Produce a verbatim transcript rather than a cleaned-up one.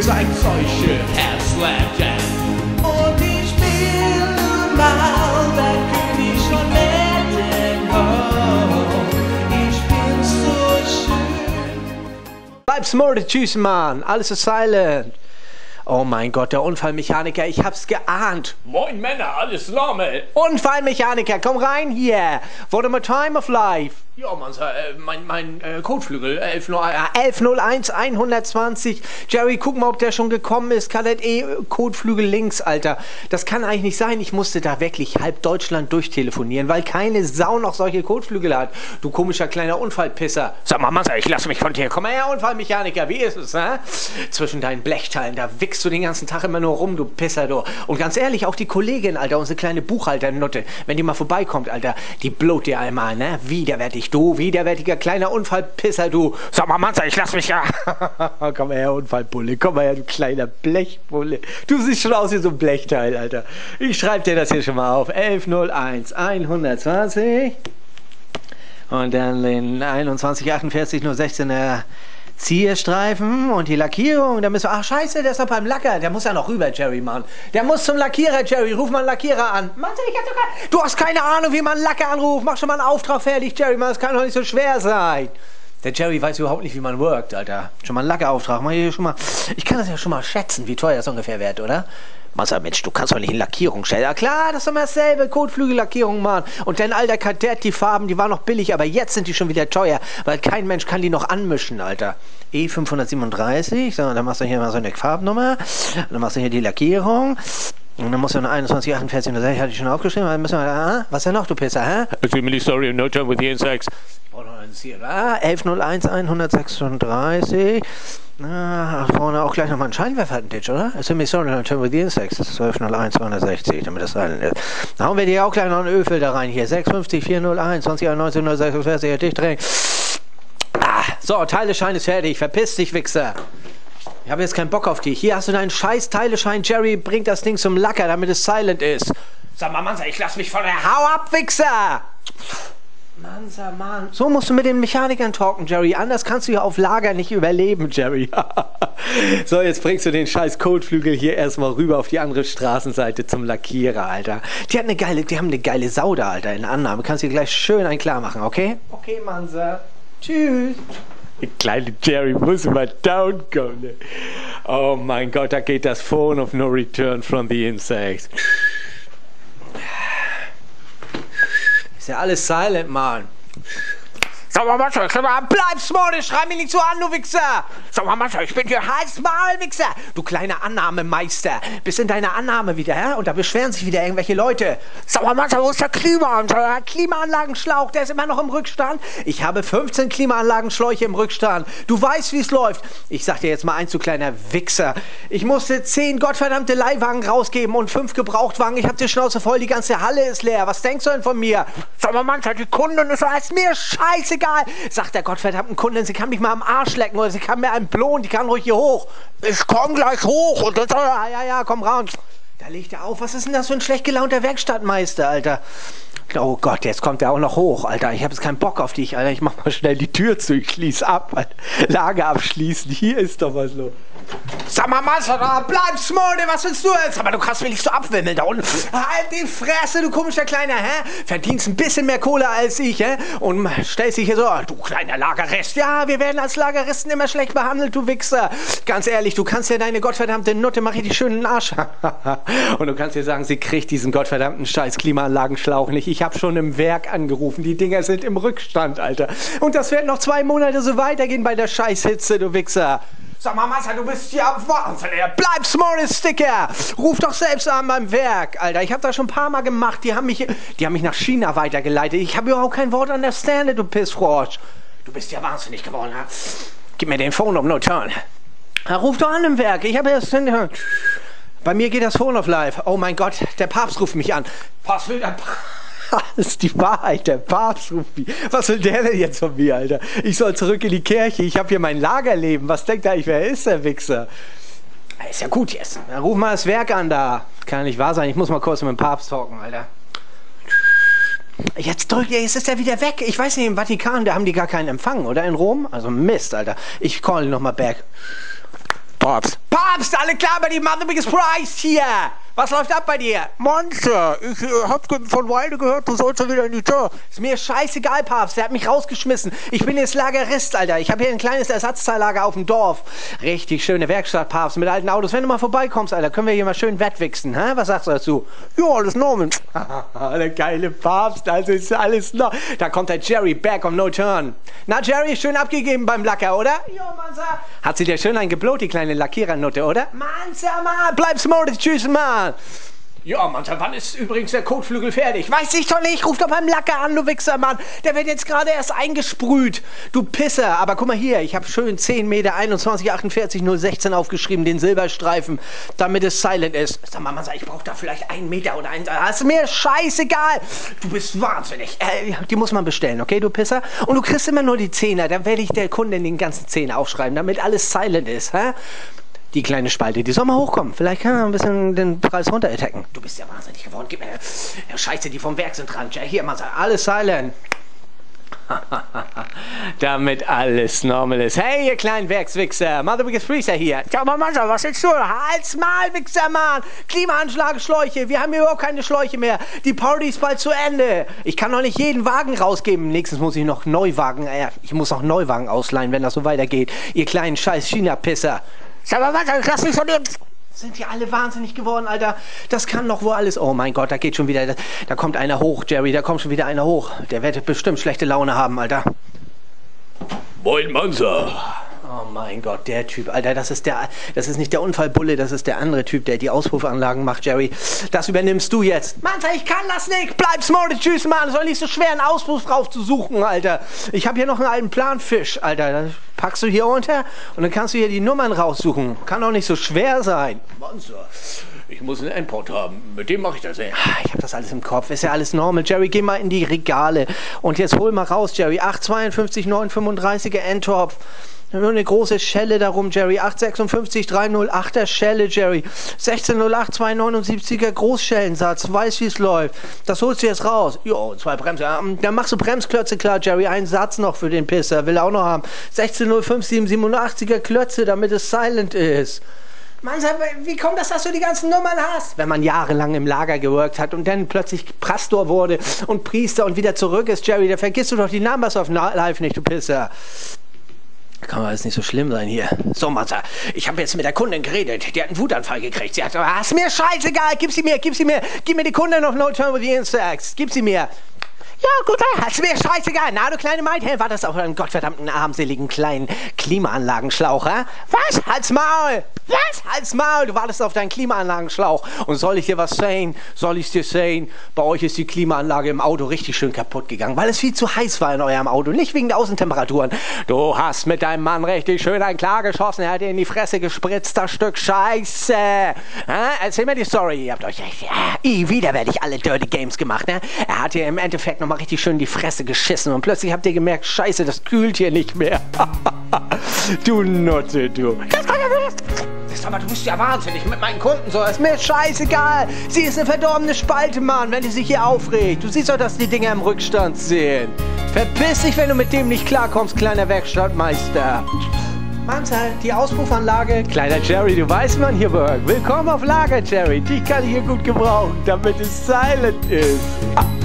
Ihr seid solche Herzlegend. Und ich will mal der König von Erden. Oh, ich bin so schön. Bleib smart, tschüss, Mann. Alles ist silent. Oh mein Gott, der Unfallmechaniker, ich hab's geahnt. Moin Männer, alles normal. Unfallmechaniker, komm rein hier. What am I time of life? Ja, man sagt, äh, mein, mein äh, Kotflügel, elf null eins. elf null eins hundertzwanzig. Jerry, guck mal, ob der schon gekommen ist. Kadett E, Kotflügel links, Alter. Das kann eigentlich nicht sein. Ich musste da wirklich halb Deutschland durchtelefonieren, weil keine Sau noch solche Kotflügel hat. Du komischer kleiner Unfallpisser. Sag mal, Massa, ich lass mich von dir. Komm mal her, Unfallmechaniker, wie ist es, hä? Zwischen deinen Blechteilen, da wickst du den ganzen Tag immer nur rum, du Pisser, du. Und ganz ehrlich, auch die Kollegin, Alter, unsere kleine Buchhalternutte, wenn die mal vorbeikommt, Alter, die blot dir einmal, ne? Widerwärtig, du, widerwärtiger kleiner Unfallpisser, du. Sag mal, Manzer, ich lass mich ja. Komm mal her, Unfallbulle, komm mal her, du kleiner Blechbulle. Du siehst schon aus wie so ein Blechteil, Alter. Ich schreib dir das hier schon mal auf. elf null eins hundertzwanzig. Und dann den einundzwanzig achtundvierzig null sechzehner Zierstreifen und die Lackierung. Da müssen wir. Ach, scheiße, der ist noch beim Lacker. Der muss ja noch rüber, Jerry, Mann. Der muss zum Lackierer, Jerry. Ruf mal einen Lackierer an. Mann, ich hab doch keine... Du hast keine Ahnung, wie man einen Lacker anruft. Mach schon mal einen Auftrag fertig, Jerry, Mann. Das kann doch nicht so schwer sein. Der Jerry weiß überhaupt nicht, wie man workt, Alter. Schon mal einen Lackerauftrag. Mach ich schon mal. Ich kann das ja schon mal schätzen, wie teuer das ungefähr wird, oder? Massa, Mensch, du kannst doch nicht in Lackierung stellen. Ja klar, das ist doch immer dasselbe. Kotflügellackierung, Mann. Und dein alter Kadett, die Farben, die waren noch billig, aber jetzt sind die schon wieder teuer, weil kein Mensch kann die noch anmischen, Alter. E fünfhundertsiebenunddreißig, so, dann machst du hier mal so eine Farbnummer, dann machst du hier die Lackierung. Und dann musst du eine einundzwanzig achtundvierzig null sechs, hatte ich schon aufgeschrieben, dann müssen wir, ah, was denn noch, du Pisser, hä? Extremely sorry, no time with the insects. Ah, elf null eins hundertsechsunddreißig. Ah, vorne auch gleich nochmal ein Scheinwerfer, oder? Extremely sorry, no time with the insects. Das ist zwölf null eins hundertsechzig, damit das rein ist. Dann hauen wir dir auch gleich noch einen Öfel da rein hier. sechs fünfzig vier null eins zwanzig einundneunzig null sechsundvierzig, dicht drehen. Ah, so, Teileschein ist fertig. Verpiss dich, Wichser. Ich habe jetzt keinen Bock auf dich. Hier hast du deinen scheiß Teileschein. Jerry bringt das Ding zum Lacker, damit es silent ist. Sag mal, Mansa, ich lass mich von der Hau ab, Wichser! Mansa, Mann. So musst du mit den Mechanikern talken, Jerry. Anders kannst du ja auf Lager nicht überleben, Jerry. So, jetzt bringst du den scheiß Kotflügel hier erstmal rüber auf die andere Straßenseite zum Lackierer, Alter. Die hat eine geile, die haben eine geile Sau da, Alter, in Annahme. Kannst du dir gleich schön einen klar machen, okay? Okay, Mansa. Tschüss. Der kleine Jerry muss immer down go, ne? Oh mein Gott, da geht das Phone of no return from the insects. Ist ja alles silent, Mann. Sag mal, Mann, bleib smart, schrei mich nicht so an, du Wichser! Sag mal, Mann, ich bin hier heiß mal, Wichser! Du kleiner Annahmemeister! Bist in deiner Annahme wieder, hä? Und da beschweren sich wieder irgendwelche Leute. Sag mal, Mann, wo ist der Klimaanlage? Klimaanlagenschlauch, der ist immer noch im Rückstand. Ich habe fünfzehn Klimaanlagenschläuche im Rückstand. Du weißt, wie es läuft. Ich sag dir jetzt mal eins, du kleiner Wichser. Ich musste zehn gottverdammte Leihwagen rausgeben und fünf Gebrauchtwagen. Ich hab die Schnauze voll, die ganze Halle ist leer. Was denkst du denn von mir? Sag mal, Mann, die Kunden ist alles mir scheißegal. Sagt der gottverdammten Kundin, sie kann mich mal am Arsch lecken oder sie kann mir einen blohen, die kann ruhig hier hoch. Ich komm gleich hoch und dann, ja, ja, ja, komm raus. Da legt er auf. Was ist denn das für ein schlecht gelaunter Werkstattmeister, Alter? Oh Gott, jetzt kommt er auch noch hoch, Alter. Ich habe jetzt keinen Bock auf dich, Alter. Ich mach mal schnell die Tür zu, ich schließ ab, Alter. Lager abschließen, hier ist doch was los. Sag mal, Meister, bleib smolde, was willst du jetzt? Aber du kannst mich nicht so abwimmeln da unten. Halt die Fresse, du komischer Kleiner, hä? Verdienst ein bisschen mehr Kohle als ich, hä? Und stellst dich hier so, du kleiner Lagerist. Ja, wir werden als Lageristen immer schlecht behandelt, du Wichser. Ganz ehrlich, du kannst ja deine gottverdammte Nutte, mach ich die schönen Arsch. Und du kannst dir sagen, sie kriegt diesen gottverdammten scheiß Klimaanlagenschlauch nicht. Ich habe schon im Werk angerufen, die Dinger sind im Rückstand, Alter. Und das wird noch zwei Monate so weitergehen bei der Scheißhitze, du Wichser. Sag mal, Meister, du bist hier am Wahnsinn, bleib small, Sticker! Ruf doch selbst an beim Werk, Alter. Ich habe das schon ein paar Mal gemacht. Die haben mich, die haben mich nach China weitergeleitet. Ich habe überhaupt kein Wort understanded, du Pissfrosch. Du bist ja wahnsinnig geworden, ha? Gib mir den Phone um no turn. Ja, ruf doch an im Werk. Ich habe erst... Bei mir geht das Phone auf live. Oh mein Gott, der Papst ruft mich an. Was will der Papst? Das ist die Wahrheit, der Papst ruft mich. Was will der denn jetzt von mir, Alter? Ich soll zurück in die Kirche, ich habe hier mein Lagerleben. Was denkt er eigentlich, wer ist der Wichser? Ist ja gut jetzt. Dann ruf mal das Werk an da. Kann nicht wahr sein, ich muss mal kurz mit dem Papst talken, Alter. Jetzt drückt er, jetzt ist er wieder weg. Ich weiß nicht, im Vatikan, da haben die gar keinen Empfang, oder? In Rom? Also Mist, Alter. Ich call ihn nochmal back. Papst. Papst, alle klar bei die Mother Biggest Prize hier. Was läuft ab bei dir? Monster, ich äh, hab ge- von Weide gehört, du sollst ja wieder in die Tür. Ist mir scheißegal, Papst. Der hat mich rausgeschmissen. Ich bin jetzt Lagerist, Alter. Ich habe hier ein kleines Ersatzteillager auf dem Dorf. Richtig schöne Werkstatt, Papst, mit alten Autos. Wenn du mal vorbeikommst, Alter, können wir hier mal schön wettwichsen. Hä? Was sagst du dazu? Ja, alles Norman. Der geile Papst, also ist alles noch. Da kommt der Jerry back on no turn. Na, Jerry, schön abgegeben beim Lacker, oder? Ja, Mansa. Hat sie dir schön eingeblot, die kleine Lackierernutte, oder? Mansa, Mann, bleib smart, tschüss, Mann. Ja, Mann, wann ist übrigens der Kotflügel fertig? Weiß ich doch nicht, ruf doch beim Lacker an, du Wichser, Mann. Der wird jetzt gerade erst eingesprüht. Du Pisser. Aber guck mal hier, ich habe schön zehn Meter einundzwanzig achtundvierzig null sechzehn aufgeschrieben, den Silberstreifen, damit es silent ist. Sag mal, Mann, ich brauche da vielleicht einen Meter oder einen... Das ist mir scheißegal. Du bist wahnsinnig. Äh, die muss man bestellen, okay, du Pisser? Und du kriegst immer nur die Zehner. Dann werde ich der Kundin den ganzen Zehner aufschreiben, damit alles silent ist, hä? Die kleine Spalte, die soll mal hochkommen. Vielleicht kann er ein bisschen den Preis runterattacken. Du bist ja wahnsinnig geworden. Gib mir... Ja, Scheiße, die vom Werk sind dran. Ja, hier, Mann, alles silent. Damit alles normal ist. Hey, ihr kleinen Werkswichser. Mother Biggest Freezer hier. Ja, aber Monster, was willst du? Halt's Maul, Wichser, Mann. Klimaanschlagschläuche. Wir haben hier überhaupt keine Schläuche mehr. Die Party ist bald zu Ende. Ich kann doch nicht jeden Wagen rausgeben. Nächstens muss ich noch Neuwagen... Äh, ich muss noch Neuwagen ausleihen, wenn das so weitergeht. Ihr kleinen scheiß China-Pisser. Sag mal, Monster, ich lass mich von dir... Sind die alle wahnsinnig geworden, Alter? Das kann doch wohl alles... Oh mein Gott, da geht schon wieder... Da, da kommt einer hoch, Jerry. Da kommt schon wieder einer hoch. Der wird bestimmt schlechte Laune haben, Alter. Moin, Mansa. Oh mein Gott, der Typ, Alter, das ist der, das ist nicht der Unfallbulle, das ist der andere Typ, der die Auspuffanlagen macht, Jerry. Das übernimmst du jetzt. Mann, ich kann das nicht. Bleib smart, tschüss, Mann. Es soll nicht so schwer, einen Auspuff drauf zu suchen, Alter. Ich habe hier noch einen alten Planfisch, Alter. Das packst du hier unter und dann kannst du hier die Nummern raussuchen. Kann doch nicht so schwer sein. Mansa, ich muss einen Endport haben. Mit dem mache ich das ey. Ich habe das alles im Kopf. Ist ja alles normal. Jerry, geh mal in die Regale. Und jetzt hol mal raus, Jerry. acht zweiundfünfzig neun fünfunddreißiger Endtopf. Nur eine große Schelle darum, Jerry. acht sechsundfünfzig dreihundertachter Schelle, Jerry. sechzehn null acht zweihundertneunundsiebziger Großschellensatz. Weiß, wie es läuft. Das holst du jetzt raus. Jo, zwei Bremse. Dann machst du Bremsklötze klar, Jerry. Einen Satz noch für den Pisser. Will er auch noch haben. sechzehn null fünf siebenundachtziger Klötze, damit es silent ist. Mann, wie kommt das, dass du die ganzen Nummern hast? Wenn man jahrelang im Lager geworkt hat und dann plötzlich Pastor wurde und Priester und wieder zurück ist, Jerry, da vergisst du doch die Numbers of Life nicht, du Pisser. Kann alles nicht so schlimm sein hier. So, Matze, ich habe jetzt mit der Kundin geredet. Die hat einen Wutanfall gekriegt. Sie hat gesagt, ah, ist mir scheißegal, gib sie mir, gib sie mir. Gib mir die Kundin noch No Turn with the Insects. Gib sie mir. Ja, gut, ist mir scheißegal. Na, du kleine Maid, hey, war das auf einem gottverdammten armseligen kleinen Klimaanlagenschlauch, hä? Was? Halt's Maul! Was? Halt's Maul! Du wartest auf deinen Klimaanlagenschlauch. Und soll ich dir was sagen? Soll ich's dir sagen? Bei euch ist die Klimaanlage im Auto richtig schön kaputt gegangen, weil es viel zu heiß war in eurem Auto. Nicht wegen der Außentemperaturen. Du hast mit deinem Mann richtig schön einen klar geschossen. Er hat dir in die Fresse gespritzt, das Stück Scheiße. Hä? Erzähl mir die Story. Ihr habt euch echt... Ja, wieder werde ich alle Dirty Games gemacht, ne? Er hat dir im Endeffekt noch mal richtig schön die Fresse geschissen und plötzlich habt ihr gemerkt, scheiße, das kühlt hier nicht mehr. Du Nutte, du. Sag mal, du bist ja wahnsinnig mit meinen Kunden so. Ist mir scheißegal. Sie ist eine verdorbene Spalte, Mann, wenn die sich hier aufregt. Du siehst doch, dass die Dinger im Rückstand sind. Verpiss dich, wenn du mit dem nicht klarkommst, kleiner Werkstattmeister. Mannsal, die Auspuffanlage. Kleiner Jerry, du weißt, man hier wirkt. Willkommen auf Lager, Jerry. Dich kann ich hier gut gebrauchen, damit es silent ist.